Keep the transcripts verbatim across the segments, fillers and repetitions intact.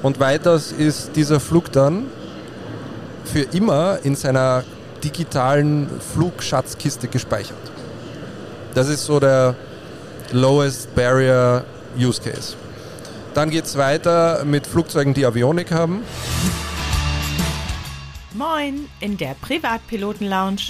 Und weiters ist dieser Flug dann für immer in seiner digitalen Flugschatzkiste gespeichert. Das ist so der Lowest Barrier Use Case. Dann geht es weiter mit Flugzeugen, die Avionik haben. Moin in der Privatpiloten-Lounge.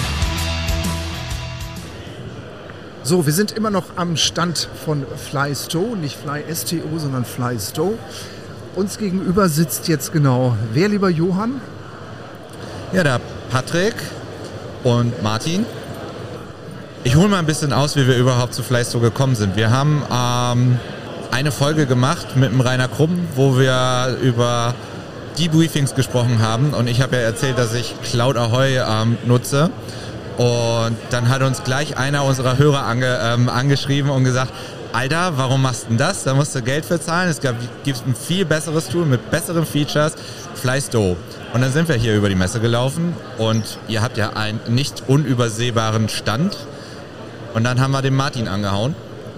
So, wir sind immer noch am Stand von Flysto, nicht Fly-Sto, sondern Flysto. Uns gegenüber sitzt jetzt genau, wer, lieber Johann? Ja, der Patrick und Martin. Ich hole mal ein bisschen aus, wie wir überhaupt zu Flysto gekommen sind. Wir haben ähm, eine Folge gemacht mit dem Rainer Krumm, wo wir über Debriefings gesprochen haben. Und ich habe ja erzählt, dass ich Cloud Ahoy ähm, nutze. Und dann hat uns gleich einer unserer Hörer ange, ähm, angeschrieben und gesagt, Alter, warum machst du denn das? Da musst du Geld für zahlen. Es gibt ein viel besseres Tool mit besseren Features, Flysto. Und dann sind wir hier über die Messe gelaufen und ihr habt ja einen nicht unübersehbaren Stand. Und dann haben wir den Martin angehauen.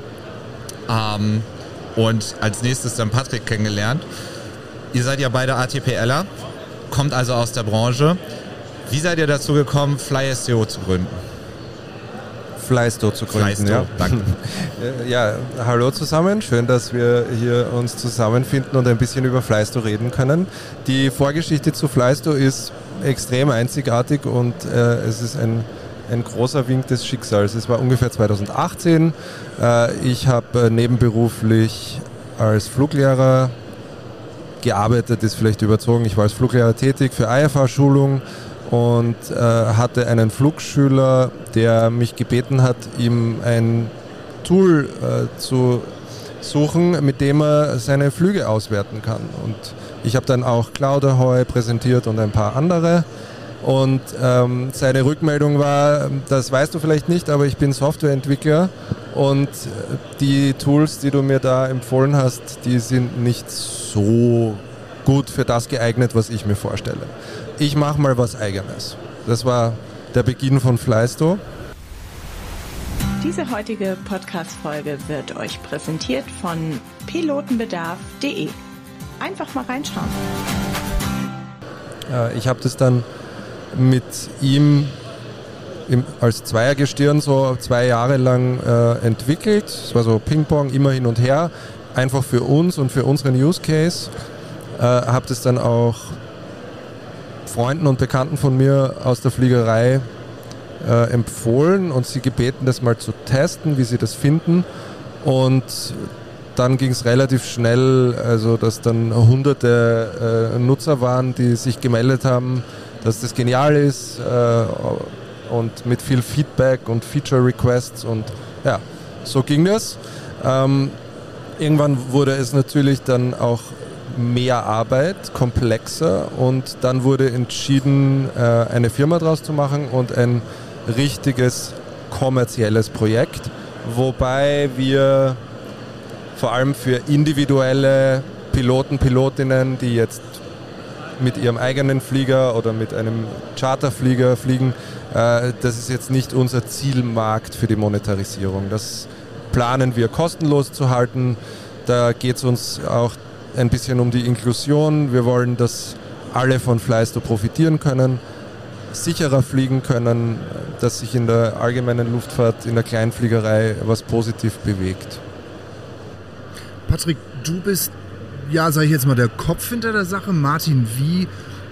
Ähm, und als nächstes dann Patrick kennengelernt. Ihr seid ja beide ATPLer, kommt also aus der Branche. Wie seid ihr dazu gekommen, Fly-Sto zu gründen? Flysto zu gründen, Flysto, ja. Danke. Ja, hallo zusammen. Schön, dass wir hier uns zusammenfinden und ein bisschen über Flysto reden können. Die Vorgeschichte zu Flysto ist extrem einzigartig und äh, es ist ein, ein großer Wink des Schicksals. Es war ungefähr zweitausendachtzehn. Äh, ich habe äh, nebenberuflich als Fluglehrer gearbeitet, ist vielleicht überzogen. Ich war als Fluglehrer tätig für I F A-Schulung und äh, hatte einen Flugschüler, der mich gebeten hat, ihm ein Tool äh, zu suchen, mit dem er seine Flüge auswerten kann. Und ich habe dann auch Cloud Ahoy präsentiert und ein paar andere. Und ähm, seine Rückmeldung war, das weißt du vielleicht nicht, aber ich bin Softwareentwickler und die Tools, die du mir da empfohlen hast, die sind nicht so gut für das geeignet, was ich mir vorstelle. Ich mache mal was Eigenes. Das war der Beginn von Flysto. Diese heutige Podcast-Folge wird euch präsentiert von pilotenbedarf punkt de. Einfach mal reinschauen. Ich habe das dann mit ihm im, als Zweiergestirn so zwei Jahre lang äh, entwickelt. Es war so Ping-Pong, immer hin und her. Einfach für uns und für unseren Use Case. Äh, habe das dann auch Freunden und Bekannten von mir aus der Fliegerei äh, empfohlen und sie gebeten, das mal zu testen, wie sie das finden. Und dann ging es relativ schnell, also dass dann hunderte äh, Nutzer waren, die sich gemeldet haben, dass das genial ist äh, und mit viel Feedback und Feature Requests und ja, so ging das. Ähm, irgendwann wurde es natürlich dann auch mehr Arbeit, komplexer und dann wurde entschieden, äh, eine Firma draus zu machen und ein richtiges kommerzielles Projekt, wobei wir vor allem für individuelle Piloten, Pilotinnen, die jetzt mit ihrem eigenen Flieger oder mit einem Charterflieger fliegen, äh, das ist jetzt nicht unser Zielmarkt für die Monetarisierung. Das planen wir kostenlos zu halten. Da geht es uns auch ein bisschen um die Inklusion. Wir wollen, dass alle von Flysto profitieren können, sicherer fliegen können, dass sich in der allgemeinen Luftfahrt, in der Kleinfliegerei was positiv bewegt. Patrick, du bist, ja, sag ich jetzt mal, der Kopf hinter der Sache. Martin, wie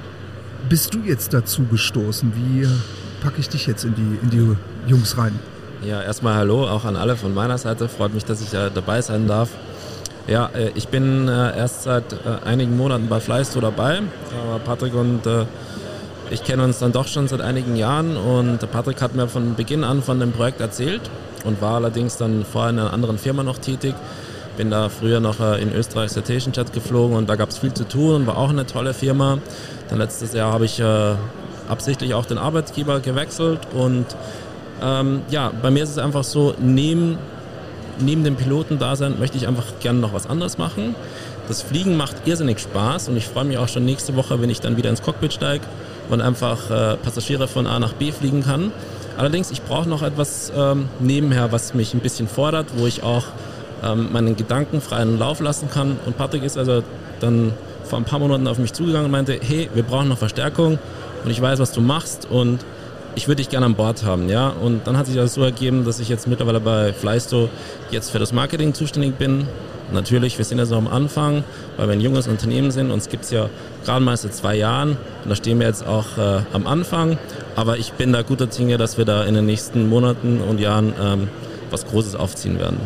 bist du jetzt dazu gestoßen? Wie packe ich dich jetzt in die, in die Jungs rein? Ja, erstmal hallo, auch an alle von meiner Seite. Freut mich, dass ich äh, dabei sein darf. Ja, äh, ich bin äh, erst seit äh, einigen Monaten bei Flysto dabei. Aber Patrick und äh, ich kennen uns dann doch schon seit einigen Jahren. Und Patrick hat mir von Beginn an von dem Projekt erzählt und war allerdings dann vorher in einer anderen Firma noch tätig. Bin da früher noch äh, in Österreich Citation Jet geflogen und da gab es viel zu tun und war auch eine tolle Firma. Dann letztes Jahr habe ich äh, absichtlich auch den Arbeitgeber gewechselt und ähm, ja, bei mir ist es einfach so, neben, neben dem Pilotendasein möchte ich einfach gerne noch was anderes machen. Das Fliegen macht irrsinnig Spaß und ich freue mich auch schon nächste Woche, wenn ich dann wieder ins Cockpit steige und einfach äh, Passagiere von A nach B fliegen kann. Allerdings, ich brauche noch etwas ähm, nebenher, was mich ein bisschen fordert, wo ich auch ähm, meinen Gedanken freien Lauf lassen kann. Und Patrick ist also dann vor ein paar Monaten auf mich zugegangen und meinte, hey, wir brauchen noch Verstärkung und ich weiß, was du machst und ich würde dich gerne an Bord haben. Ja? Und dann hat sich das so ergeben, dass ich jetzt mittlerweile bei Flysto jetzt für das Marketing zuständig bin. Natürlich, wir sind jetzt noch am Anfang, weil wir ein junges Unternehmen sind. Uns gibt es ja gerade mal seit zwei Jahren und da stehen wir jetzt auch äh, am Anfang. Aber ich bin da guter Dinge, dass wir da in den nächsten Monaten und Jahren ähm, was Großes aufziehen werden.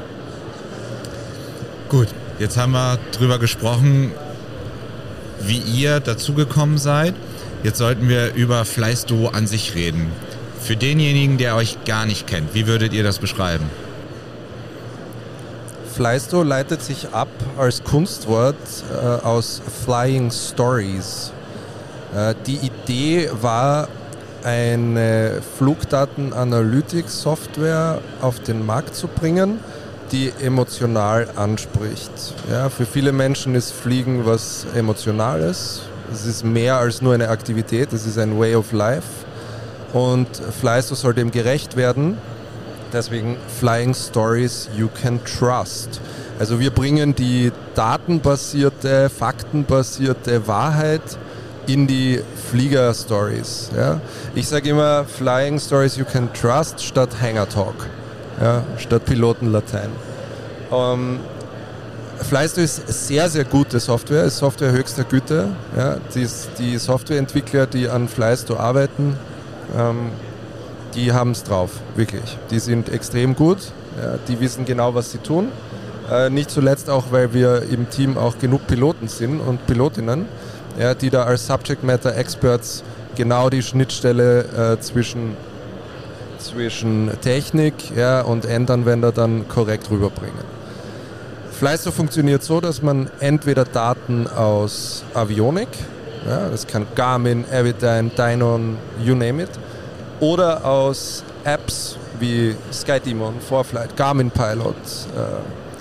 Gut, jetzt haben wir drüber gesprochen, wie ihr dazugekommen seid. Jetzt sollten wir über Flysto an sich reden. Für denjenigen, der euch gar nicht kennt, wie würdet ihr das beschreiben? Flysto leitet sich ab als Kunstwort äh, aus Flying Stories. Äh, die Idee war, eine Flugdaten-Analytics-Software auf den Markt zu bringen, die emotional anspricht. Ja, für viele Menschen ist Fliegen was Emotionales. Es ist mehr als nur eine Aktivität, es ist ein Way of Life. Und Flysto soll dem gerecht werden. Deswegen Flying Stories You Can Trust. Also wir bringen die datenbasierte, faktenbasierte Wahrheit in die Flieger-Stories. Ja. Ich sage immer Flying Stories You Can Trust statt Hangar Talk, ja, statt Pilotenlatein. Ähm, Flysto ist sehr, sehr gute Software, ist Software höchster Güte. Ja. Die, die Softwareentwickler, die an Flysto arbeiten, ähm, die haben es drauf, wirklich. Die sind extrem gut, ja, die wissen genau, was sie tun. Äh, nicht zuletzt auch, weil wir im Team auch genug Piloten sind und Pilotinnen, ja, die da als Subject Matter Experts genau die Schnittstelle äh, zwischen, zwischen Technik, ja, und Endanwender dann korrekt rüberbringen. Flysto funktioniert so, dass man entweder Daten aus Avionik, ja, das kann Garmin, Avidyne, Dynon, you name it, oder aus Apps wie SkyDemon, ForeFlight, Garmin Pilot, äh,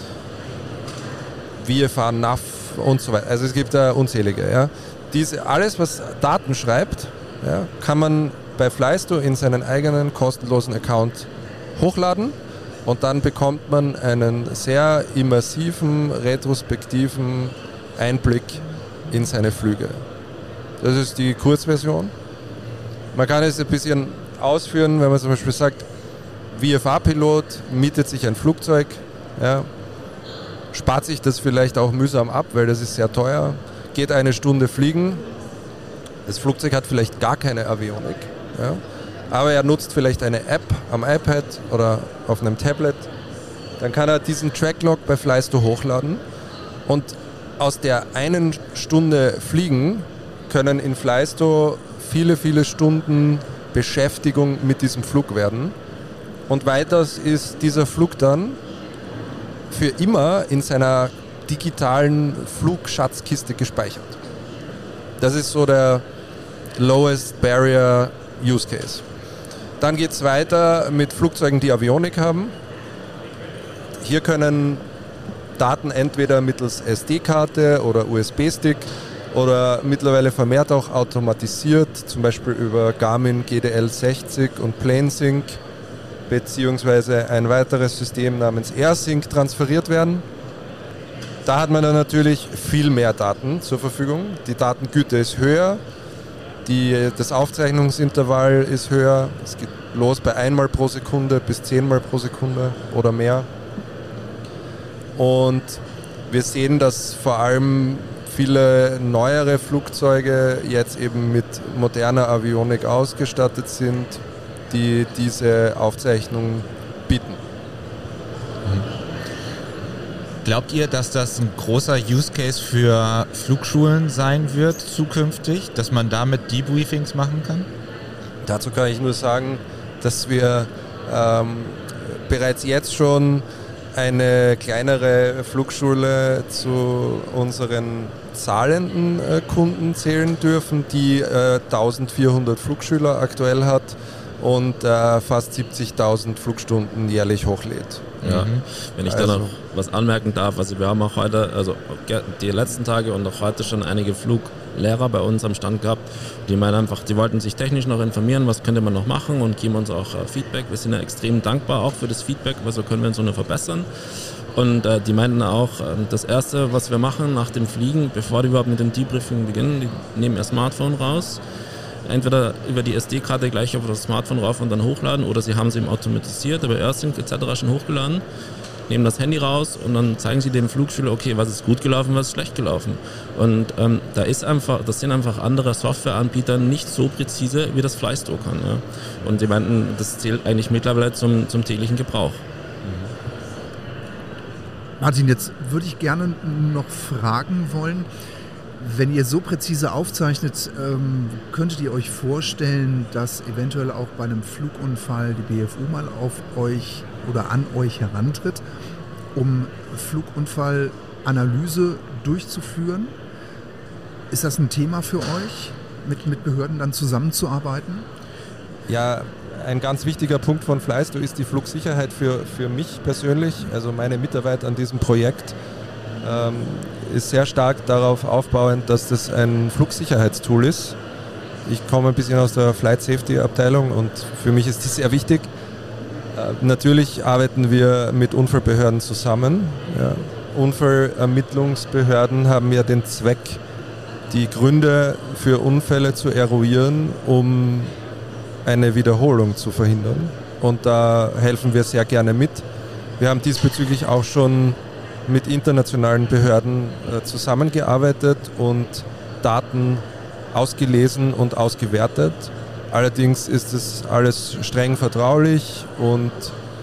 V F A, N A V und so weiter. Also es gibt da unzählige. Ja. Diese, alles, was Daten schreibt, ja, kann man bei Flysto in seinen eigenen kostenlosen Account hochladen und dann bekommt man einen sehr immersiven, retrospektiven Einblick in seine Flüge. Das ist die Kurzversion. Man kann es ein bisschen ausführen, wenn man zum Beispiel sagt, V F A-Pilot mietet sich ein Flugzeug, ja, spart sich das vielleicht auch mühsam ab, weil das ist sehr teuer, geht eine Stunde fliegen, das Flugzeug hat vielleicht gar keine Avionik, ja, aber er nutzt vielleicht eine App am iPad oder auf einem Tablet, dann kann er diesen Tracklog bei Flysto hochladen und aus der einen Stunde Fliegen können in Flysto viele, viele Stunden Beschäftigung mit diesem Flug werden. Und weiters ist dieser Flug dann für immer in seiner digitalen Flugschatzkiste gespeichert. Das ist so der lowest barrier use case. Dann geht es weiter mit Flugzeugen, die Avionik haben. Hier können Daten entweder mittels S D-Karte oder U S B-Stick oder mittlerweile vermehrt auch automatisiert, zum Beispiel über Garmin G D L sechzig und PlaneSync, beziehungsweise ein weiteres System namens AirSync transferiert werden. Da hat man dann natürlich viel mehr Daten zur Verfügung. Die Datengüte ist höher, die, das Aufzeichnungsintervall ist höher. Es geht los bei einmal pro Sekunde bis zehnmal pro Sekunde oder mehr. Und wir sehen, dass vor allem viele neuere Flugzeuge jetzt eben mit moderner Avionik ausgestattet sind, die diese Aufzeichnung bieten. Glaubt ihr, dass das ein großer Use Case für Flugschulen sein wird zukünftig, dass man damit Debriefings machen kann? Dazu kann ich nur sagen, dass wir ähm, bereits jetzt schon eine kleinere Flugschule zu unseren zahlenden äh, Kunden zählen dürfen, die äh, eintausendvierhundert Flugschüler aktuell hat und äh, fast siebzigtausend Flugstunden jährlich hochlädt. Ja, mhm. Wenn ich also, da noch was anmerken darf, also wir haben auch heute, also die letzten Tage und auch heute schon einige Fluglehrer bei uns am Stand gehabt, die meinen einfach, die wollten sich technisch noch informieren, was könnte man noch machen und geben uns auch äh, Feedback. Wir sind ja extrem dankbar auch für das Feedback, weil so können wir uns so nur verbessern. Und äh, die meinten auch, äh, das Erste, was wir machen nach dem Fliegen, bevor die überhaupt mit dem Debriefing beginnen, die nehmen ihr Smartphone raus, entweder über die S D-Karte gleich auf das Smartphone rauf und dann hochladen, oder sie haben es eben automatisiert, über AirSync et cetera schon hochgeladen, nehmen das Handy raus und dann zeigen sie dem Flugschüler, okay, was ist gut gelaufen, was ist schlecht gelaufen. Und ähm, da ist einfach, das sind einfach andere Softwareanbieter nicht so präzise, wie das Flystore kann. Ja. Und die meinten, das zählt eigentlich mittlerweile zum, zum täglichen Gebrauch. Martin, jetzt würde ich gerne noch fragen wollen, wenn ihr so präzise aufzeichnet, ähm, könntet ihr euch vorstellen, dass eventuell auch bei einem Flugunfall die B F U mal auf euch oder an euch herantritt, um Flugunfallanalyse durchzuführen? Ist das ein Thema für euch, mit, mit Behörden dann zusammenzuarbeiten? Ja, ein ganz wichtiger Punkt von Flystore ist die Flugsicherheit für, für mich persönlich. Also meine Mitarbeit an diesem Projekt ähm, ist sehr stark darauf aufbauend, dass das ein Flugsicherheitstool ist. Ich komme ein bisschen aus der Flight Safety Abteilung und für mich ist das sehr wichtig. Äh, natürlich arbeiten wir mit Unfallbehörden zusammen. Ja. Unfallermittlungsbehörden haben ja den Zweck, die Gründe für Unfälle zu eruieren, um eine Wiederholung zu verhindern. Und da helfen wir sehr gerne mit. Wir haben diesbezüglich auch schon mit internationalen Behörden äh, zusammengearbeitet und Daten ausgelesen und ausgewertet. Allerdings ist es alles streng vertraulich und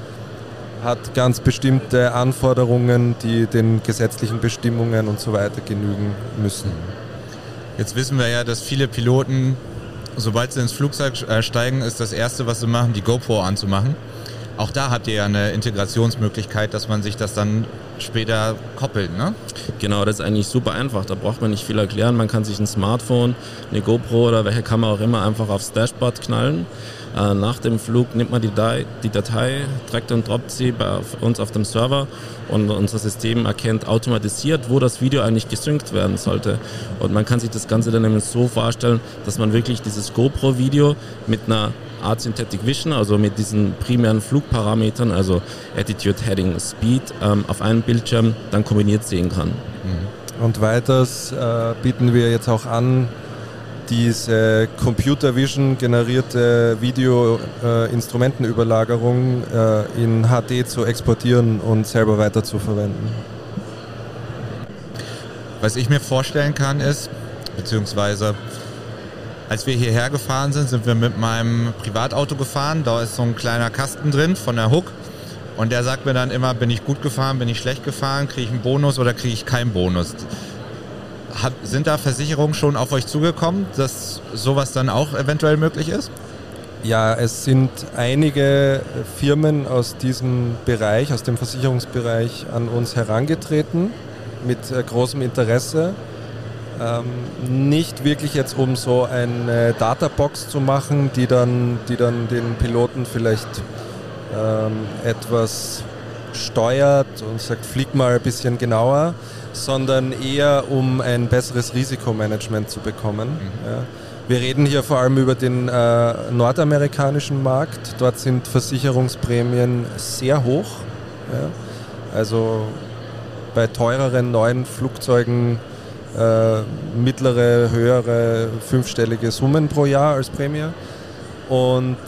hat ganz bestimmte Anforderungen, die den gesetzlichen Bestimmungen und so weiter genügen müssen. Jetzt wissen wir ja, dass viele Piloten, sobald sie ins Flugzeug steigen, ist das Erste, was sie machen, die GoPro anzumachen. Auch da habt ihr ja eine Integrationsmöglichkeit, dass man sich das dann später koppelt, ne? Genau, das ist eigentlich super einfach. Da braucht man nicht viel erklären. Man kann sich ein Smartphone, eine GoPro oder welche Kamera auch immer einfach aufs Dashboard knallen. Äh, nach dem Flug nimmt man die Datei, die Datei, trägt und droppt sie bei uns auf dem Server und unser System erkennt automatisiert, wo das Video eigentlich gesynkt werden sollte. Und man kann sich das Ganze dann nämlich so vorstellen, dass man wirklich dieses GoPro-Video mit einer Art Synthetic Vision, also mit diesen primären Flugparametern, also Attitude, Heading, Speed, ähm, auf einem Bildschirm dann kombiniert sehen kann. Und weiters äh, bieten wir jetzt auch an, diese Computer Vision generierte Video-Instrumentenüberlagerung äh, in H D zu exportieren und selber weiter zu verwenden. Was ich mir vorstellen kann ist, beziehungsweise als wir hierher gefahren sind, sind wir mit meinem Privatauto gefahren. Da ist so ein kleiner Kasten drin von der Hook. Und der sagt mir dann immer, bin ich gut gefahren, bin ich schlecht gefahren, kriege ich einen Bonus oder kriege ich keinen Bonus. Hat, sind da Versicherungen schon auf euch zugekommen, dass sowas dann auch eventuell möglich ist? Ja, es sind einige Firmen aus diesem Bereich, aus dem Versicherungsbereich an uns herangetreten mit äh, großem Interesse. Ähm, nicht wirklich jetzt, um so eine Databox zu machen, die dann, die dann den Piloten vielleicht ähm, etwas steuert und sagt, flieg mal ein bisschen genauer, sondern eher um ein besseres Risikomanagement zu bekommen. Mhm. Ja. Wir reden hier vor allem über den äh, nordamerikanischen Markt. Dort sind Versicherungsprämien sehr hoch. Ja. Also bei teureren neuen Flugzeugen Äh, mittlere, höhere, fünfstellige Summen pro Jahr als Prämie. Und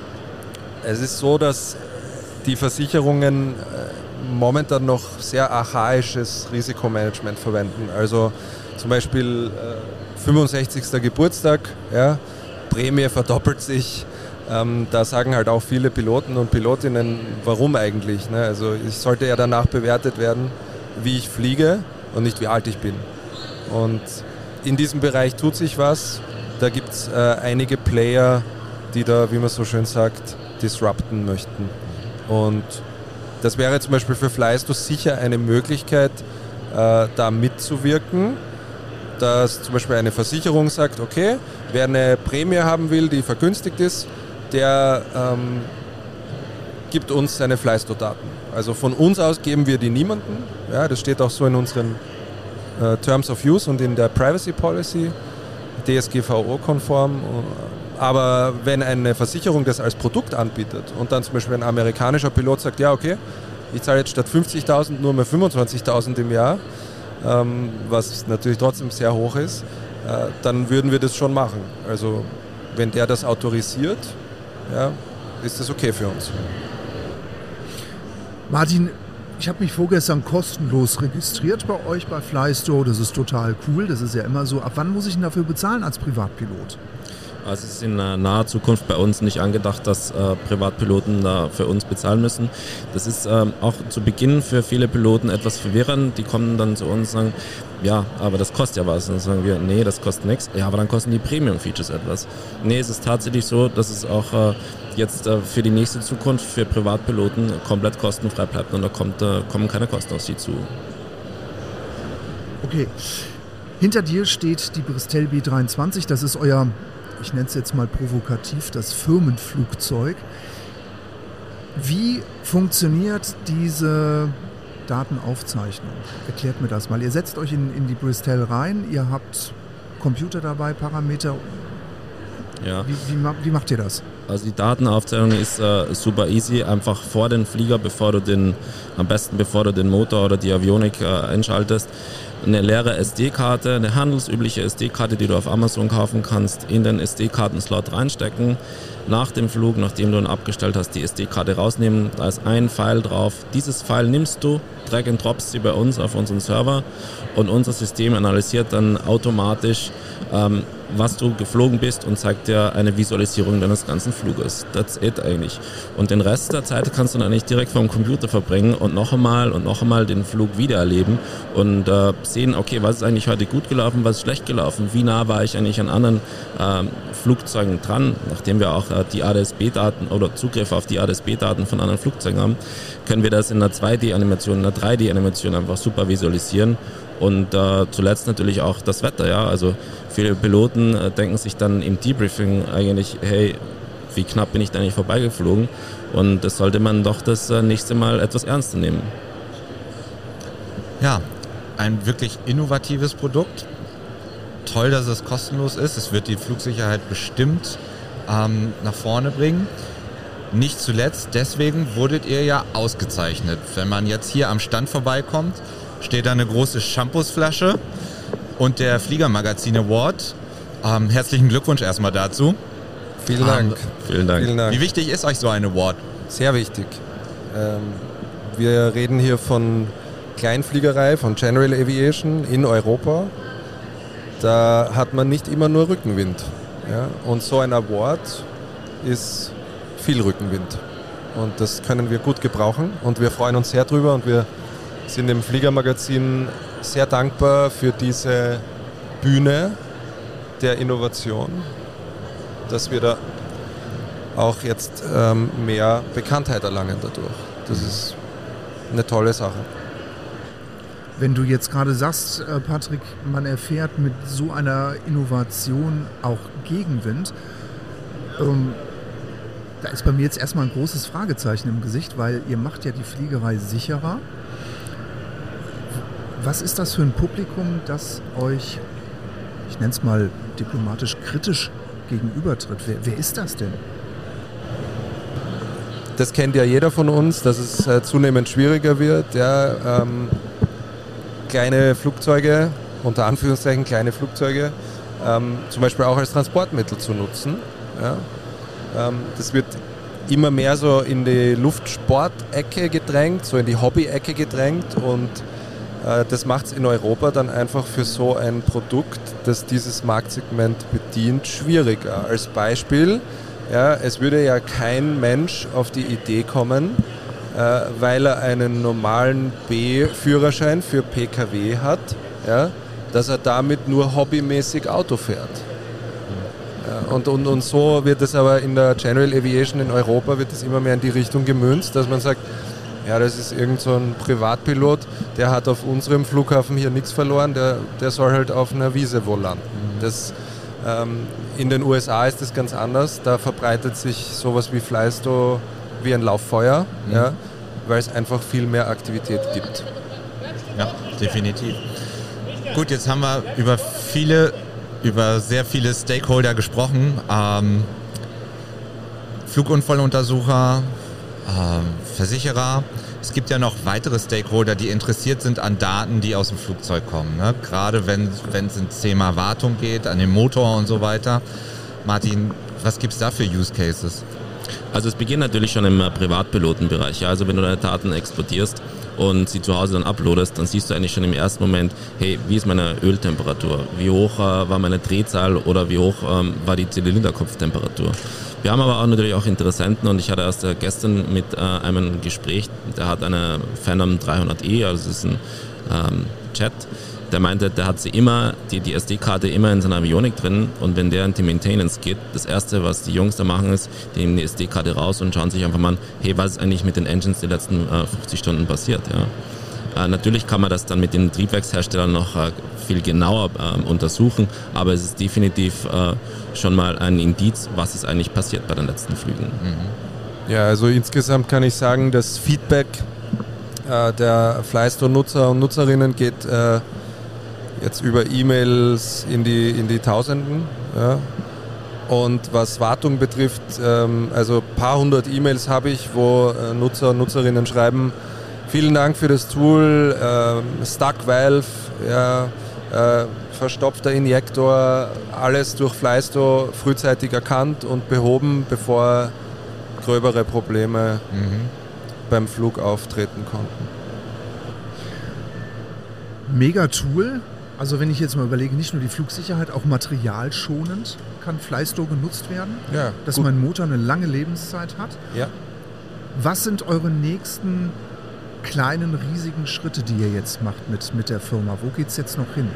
es ist so, dass die Versicherungen momentan noch sehr archaisches Risikomanagement verwenden. Also zum Beispiel äh, fünfundsechzigsten Geburtstag, ja, Prämie verdoppelt sich. Ähm, da sagen halt auch viele Piloten und Pilotinnen, warum eigentlich? Ne? Also ich sollte ja danach bewertet werden, wie ich fliege und nicht wie alt ich bin. Und in diesem Bereich tut sich was. Da gibt es äh, einige Player, die da, wie man so schön sagt, disrupten möchten. Und das wäre zum Beispiel für Flystore sicher eine Möglichkeit, äh, da mitzuwirken, dass zum Beispiel eine Versicherung sagt, okay, wer eine Prämie haben will, die vergünstigt ist, der ähm, gibt uns seine Flystore-Daten. Also von uns aus geben wir die niemanden. Ja, das steht auch so in unseren Terms of Use und in der Privacy Policy, D S G V O-konform. Aber wenn eine Versicherung das als Produkt anbietet und dann zum Beispiel ein amerikanischer Pilot sagt, ja okay, ich zahle jetzt statt fünfzigtausend nur mehr fünfundzwanzigtausend im Jahr, ähm, was natürlich trotzdem sehr hoch ist, äh, dann würden wir das schon machen. Also wenn der das autorisiert, ja, ist das okay für uns. Martin, ich habe mich vorgestern kostenlos registriert bei euch bei Flystore. Das ist total cool, das ist ja immer so. Ab wann muss ich denn dafür bezahlen als Privatpilot? Also es ist in naher Zukunft bei uns nicht angedacht, dass äh, Privatpiloten da für uns bezahlen müssen. Das ist ähm, auch zu Beginn für viele Piloten etwas verwirrend. Die kommen dann zu uns und sagen, ja, aber das kostet ja was. Und dann sagen wir, nee, das kostet nichts. Ja, aber dann kosten die Premium-Features etwas. Nee, es ist tatsächlich so, dass es auch äh, jetzt äh, für die nächste Zukunft für Privatpiloten komplett kostenfrei bleibt und da kommt, äh, kommen keine Kosten auf sie zu. Okay. Hinter dir steht die Bristell B dreiundzwanzig. Das ist euer, ich nenne es jetzt mal provokativ, das Firmenflugzeug. Wie funktioniert diese Datenaufzeichnung? Erklärt mir das mal. Ihr setzt euch in, in die Bristell rein, ihr habt Computer dabei, Parameter. Ja. Wie, wie, wie macht ihr das? Also die Datenaufzeichnung ist äh, super easy. Einfach vor den Flieger, bevor du den, am besten bevor du den Motor oder die Avionik äh, einschaltest, eine leere S D-Karte, eine handelsübliche S D-Karte, die du auf Amazon kaufen kannst, in den S D-Karten-Slot reinstecken. Nach dem Flug, nachdem du ihn abgestellt hast, die S D-Karte rausnehmen. Da ist ein File drauf. Dieses File nimmst du, drag and droppst sie bei uns auf unseren Server und unser System analysiert dann automatisch, ähm, was du geflogen bist und zeigt dir eine Visualisierung deines ganzen Fluges. That's it eigentlich. Und den Rest der Zeit kannst du dann eigentlich direkt vom Computer verbringen und noch einmal und noch einmal den Flug wiedererleben und äh, sehen, okay, was ist eigentlich heute gut gelaufen, was ist schlecht gelaufen, wie nah war ich eigentlich an anderen äh, Flugzeugen dran, nachdem wir auch äh, die A D S B-Daten oder Zugriff auf die A D S B-Daten von anderen Flugzeugen haben, können wir das in einer zwei D-Animation, in einer drei D-Animation einfach super visualisieren. Und äh, zuletzt natürlich auch das Wetter, ja. Also viele Piloten äh, denken sich dann im Debriefing eigentlich, hey, wie knapp bin ich da nicht vorbeigeflogen? Und das sollte man doch das äh, nächste Mal etwas ernster nehmen. Ja, ein wirklich innovatives Produkt. Toll, dass es kostenlos ist. Es wird die Flugsicherheit bestimmt ähm, nach vorne bringen. Nicht zuletzt, deswegen wurdet ihr ja ausgezeichnet. Wenn man jetzt hier am Stand vorbeikommt, steht da eine große Shampoosflasche und der Fliegermagazin Award. Ähm, herzlichen Glückwunsch erstmal dazu. Vielen Dank. Vielen Dank. Vielen Dank. Wie wichtig ist euch so ein Award? Sehr wichtig. Ähm, wir reden hier von Kleinfliegerei, von General Aviation in Europa. Da hat man nicht immer nur Rückenwind. Ja? Und so ein Award ist viel Rückenwind. Und das können wir gut gebrauchen und wir freuen uns sehr drüber und wir sind im Fliegermagazin sehr dankbar für diese Bühne der Innovation, dass wir da auch jetzt ähm, mehr Bekanntheit erlangen dadurch. Das ist eine tolle Sache. Wenn du jetzt gerade sagst, äh, Patrick, man erfährt mit so einer Innovation auch Gegenwind, ähm, da ist bei mir jetzt erstmal ein großes Fragezeichen im Gesicht, weil ihr macht ja die Fliegerei sicherer. Was ist das für ein Publikum, das euch, ich nenne es mal diplomatisch, kritisch gegenübertritt? Wer, wer ist das denn? Das kennt ja jeder von uns, dass es äh, zunehmend schwieriger wird. Ja, ähm, kleine Flugzeuge, unter Anführungszeichen kleine Flugzeuge, ähm, zum Beispiel auch als Transportmittel zu nutzen. Ja. Ähm, das wird immer mehr so in die Luftsport-Ecke gedrängt, so in die Hobby-Ecke gedrängt und das macht es in Europa dann einfach für so ein Produkt, das dieses Marktsegment bedient, schwieriger. Als Beispiel, ja, es würde ja kein Mensch auf die Idee kommen, äh, weil er einen normalen B-Führerschein für P K W hat, ja, dass er damit nur hobbymäßig Auto fährt. Ja, und, und, und so wird es aber in der General Aviation in Europa wird es immer mehr in die Richtung gemünzt, dass man sagt, ja, das ist irgend so ein Privatpilot, der hat auf unserem Flughafen hier nichts verloren, der, der soll halt auf einer Wiese wohl landen. Das, ähm, in den U S A ist das ganz anders, da verbreitet sich sowas wie Flystore wie ein Lauffeuer, mhm. ja, weil es einfach viel mehr Aktivität gibt. Ja, definitiv. Gut, jetzt haben wir über viele, über sehr viele Stakeholder gesprochen. Ähm, Flugunfalluntersucher, äh, Versicherer. es gibt ja noch weitere Stakeholder, die interessiert sind an Daten, die aus dem Flugzeug kommen. Ne? Gerade wenn es ins Thema Wartung geht, an den Motor und so weiter. Martin, was gibt es da für Use Cases? Also es beginnt natürlich schon im Privatpilotenbereich. Ja? Also wenn du deine Daten exportierst und sie zu Hause dann uploadest, dann siehst du eigentlich schon im ersten Moment, hey, wie ist meine Öltemperatur? Wie hoch äh, war meine Drehzahl oder wie hoch ähm, war die Zylinderkopftemperatur? Wir haben aber auch natürlich auch Interessenten und ich hatte erst äh, gestern mit äh, einem ein Gespräch, der hat eine Phantom dreihundert E, also das ist ein ähm, Jet, der meinte, der hat sie immer, die, die S D-Karte immer in seiner Avionik drin und wenn der in die Maintenance geht, das erste, was die Jungs da machen ist, die nehmen die S D-Karte raus und schauen sich einfach mal an, hey, was ist eigentlich mit den Engines die letzten äh, fünfzig Stunden passiert, ja. Äh, natürlich kann man das dann mit den Triebwerksherstellern noch äh, viel genauer äh, untersuchen, aber es ist definitiv äh, schon mal ein Indiz, was ist eigentlich passiert bei den letzten Flügen. Mhm. Ja, also insgesamt kann ich sagen, das Feedback äh, der Flystore-Nutzer und Nutzerinnen geht äh, jetzt über E-Mails in die, in die Tausenden. Ja. Und was Wartung betrifft, ähm, also ein paar hundert E-Mails habe ich, wo äh, Nutzer und Nutzerinnen schreiben, vielen Dank für das Tool, äh, Stuck Valve, ja, äh, verstopfter Injektor, alles durch Flystore frühzeitig erkannt und behoben, bevor gröbere Probleme mhm. beim Flug auftreten konnten. Mega Tool. Also wenn ich jetzt mal überlege, nicht nur die Flugsicherheit, auch materialschonend kann Flystore genutzt werden, ja, dass gut. mein Motor eine lange Lebenszeit hat. Ja. Was sind eure nächsten kleinen, riesigen Schritte, die ihr jetzt macht mit, mit der Firma? Wo geht es jetzt noch hin?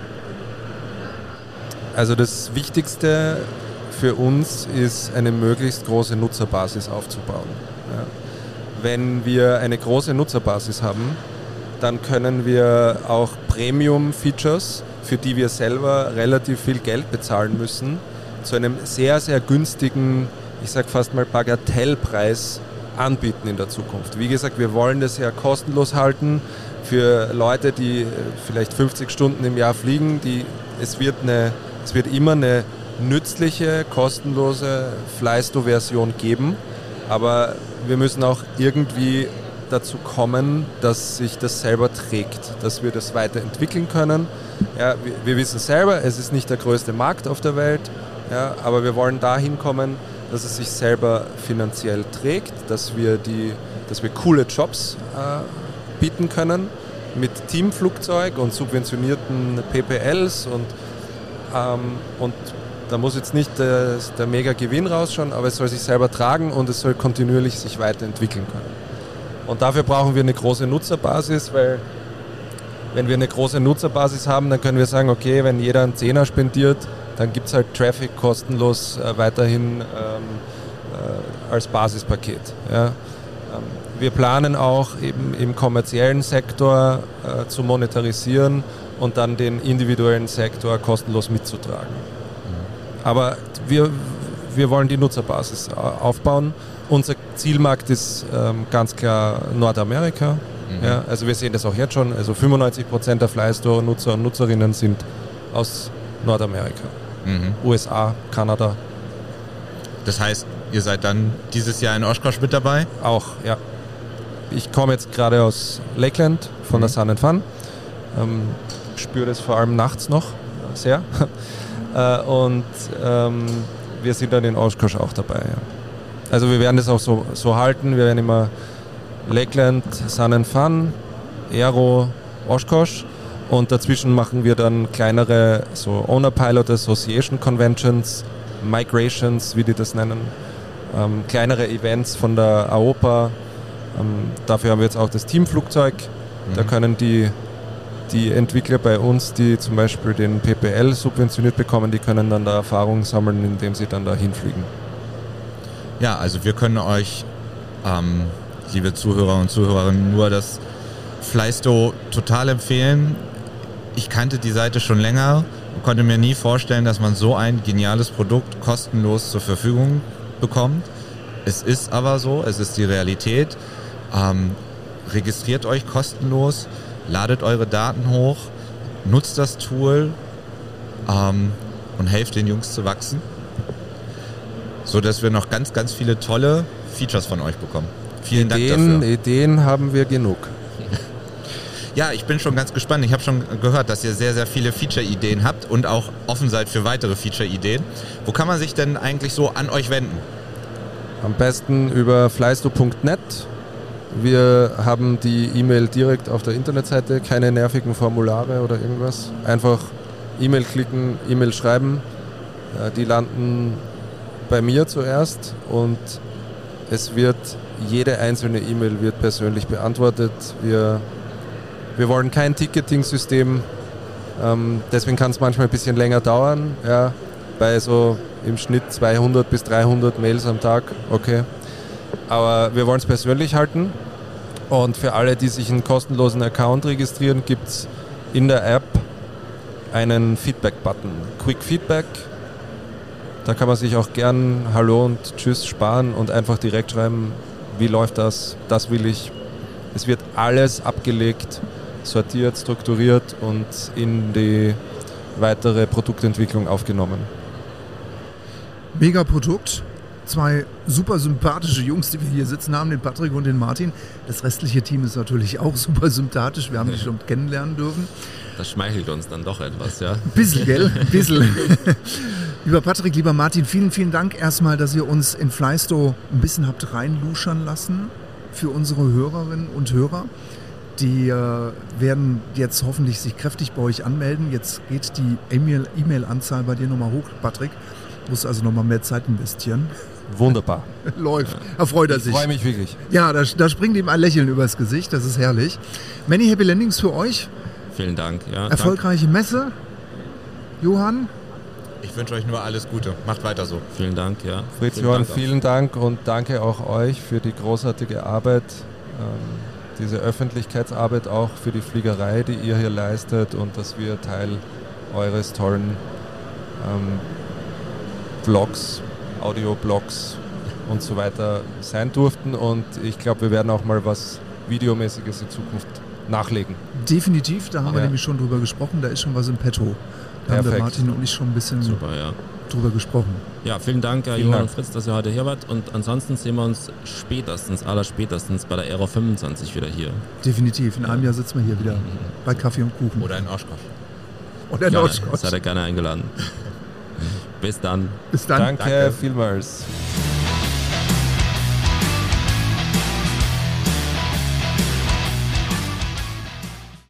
Also das Wichtigste für uns ist, eine möglichst große Nutzerbasis aufzubauen. Ja. Wenn wir eine große Nutzerbasis haben, dann können wir auch Premium-Features, für die wir selber relativ viel Geld bezahlen müssen, zu einem sehr, sehr günstigen, ich sage fast mal Bagatellpreis anbieten in der Zukunft. Wie gesagt, wir wollen das ja kostenlos halten für Leute, die vielleicht fünfzig Stunden im Jahr fliegen. Die, es, wird eine, es wird immer eine nützliche, kostenlose Flystore-Version geben, aber wir müssen auch irgendwie dazu kommen, dass sich das selber trägt, dass wir das weiterentwickeln können. Ja, wir, wir wissen selber, es ist nicht der größte Markt auf der Welt, ja, aber wir wollen dahin kommen, dass es sich selber finanziell trägt, dass wir, die, dass wir coole Jobs äh, bieten können mit Teamflugzeug und subventionierten P P Ls und, ähm, und da muss jetzt nicht der, der mega Gewinn rausschauen, aber es soll sich selber tragen und es soll kontinuierlich sich weiterentwickeln können. Und dafür brauchen wir eine große Nutzerbasis, weil wenn wir eine große Nutzerbasis haben, dann können wir sagen, okay, wenn jeder einen Zehner spendiert, dann gibt es halt Traffic kostenlos äh, weiterhin ähm, äh, als Basispaket. Ja. Ähm, wir planen auch eben im kommerziellen Sektor äh, zu monetarisieren und dann den individuellen Sektor kostenlos mitzutragen. Mhm. Aber wir, wir wollen die Nutzerbasis aufbauen. Unser Zielmarkt ist ähm, ganz klar Nordamerika. Mhm. Ja, also wir sehen das auch jetzt schon. Also fünfundneunzig Prozent der Flystore-Nutzer und Nutzerinnen sind aus Nordamerika. Mhm. U S A, Kanada. Das heißt, ihr seid dann dieses Jahr in Oshkosh mit dabei? Auch, ja. Ich komme jetzt gerade aus Lakeland von mhm. der Sun and Fun. Ähm, spüre das vor allem nachts noch sehr. äh, und ähm, wir sind dann in Oshkosh auch dabei, ja. Also wir werden das auch so, so halten. Wir werden immer Lakeland, Sun and Fun, Aero, Oshkosh und dazwischen machen wir dann kleinere so Owner Pilot Association Conventions, Migrations, wie die das nennen, ähm, kleinere Events von der A O P A. Ähm, dafür haben wir jetzt auch das Teamflugzeug. Mhm. Da können die, die Entwickler bei uns, die zum Beispiel den P P L subventioniert bekommen, die können dann da Erfahrung sammeln, indem sie dann da hinfliegen. Ja, also wir können euch, ähm, liebe Zuhörer und Zuhörerinnen, nur das Flystore total empfehlen. Ich kannte die Seite schon länger und konnte mir nie vorstellen, dass man so ein geniales Produkt kostenlos zur Verfügung bekommt. Es ist aber so, es ist die Realität. Ähm, registriert euch kostenlos, ladet eure Daten hoch, nutzt das Tool ähm, und helft den Jungs zu wachsen, so dass wir noch ganz, ganz viele tolle Features von euch bekommen. Vielen Dank Ideen, dafür. Ideen haben wir genug. Ja, ich bin schon ganz gespannt. Ich habe schon gehört, dass ihr sehr, sehr viele Feature-Ideen habt und auch offen seid für weitere Feature-Ideen. Wo kann man sich denn eigentlich so an euch wenden? Am besten über fleisto punkt net. Wir haben die E-Mail direkt auf der Internetseite, keine nervigen Formulare oder irgendwas. Einfach E-Mail klicken, E-Mail schreiben. Die landen bei mir zuerst und es wird, jede einzelne E-Mail wird persönlich beantwortet. Wir, wir wollen kein Ticketing-System, ähm, deswegen kann es manchmal ein bisschen länger dauern. Ja, bei so im Schnitt zweihundert bis dreihundert Mails am Tag, okay. Aber wir wollen es persönlich halten und für alle, die sich einen kostenlosen Account registrieren, gibt es in der App einen Feedback-Button. Quick Feedback, da kann man sich auch gern Hallo und Tschüss sparen und einfach direkt schreiben, wie läuft das, das will ich. Es wird alles abgelegt, sortiert, strukturiert und in die weitere Produktentwicklung aufgenommen. Mega Produkt. Zwei super sympathische Jungs, die wir hier sitzen haben, den Patrick und den Martin. Das restliche Team ist natürlich auch super sympathisch. Wir haben die schon kennenlernen dürfen. Das schmeichelt uns dann doch etwas, ja. Ein bisschen, gell? Ein bisschen. Lieber Patrick, lieber Martin, vielen, vielen Dank erstmal, dass ihr uns in Fleisto ein bisschen habt reinluschern lassen für unsere Hörerinnen und Hörer. Die äh, werden jetzt hoffentlich sich kräftig bei euch anmelden. Jetzt geht die E-Mail- E-Mail-Anzahl bei dir nochmal hoch, Patrick. Du musst also nochmal mehr Zeit investieren. Wunderbar. Läuft. Erfreut er Ich sich. freue mich wirklich. Ja, da, da springt ihm ein Lächeln übers Gesicht. Das ist herrlich. Many Happy Landings für euch. Vielen Dank. Ja, Erfolgreiche Messe. Johann. Ich wünsche euch nur alles Gute. Macht weiter so. Vielen Dank, ja. Fritz Vielen Johann, Dank auch. vielen Dank und danke auch euch für die großartige Arbeit, ähm, diese Öffentlichkeitsarbeit auch für die Fliegerei, die ihr hier leistet und dass wir Teil eures tollen ähm, Vlogs, Audioblogs und so weiter sein durften und ich glaube, wir werden auch mal was Videomäßiges in Zukunft nachlegen. Definitiv, da haben wir Ja. nämlich schon drüber gesprochen. Da ist schon was im Petto. Da haben der Perfekt. Martin und ich schon ein bisschen Super, ja. drüber gesprochen. Ja, vielen Dank, Herr Vielen Johann Dank. und Fritz, dass ihr heute hier wart. Und ansonsten sehen wir uns spätestens, allerspätestens bei der Aero fünfundzwanzig wieder hier. Definitiv. In einem Jahr sitzen wir hier wieder bei Kaffee und Kuchen. Oder in Oshkosh. Oder in Gerne, Oshkosh. seid ihr gerne eingeladen. Bis dann. Bis dann. Danke, Danke. vielmals.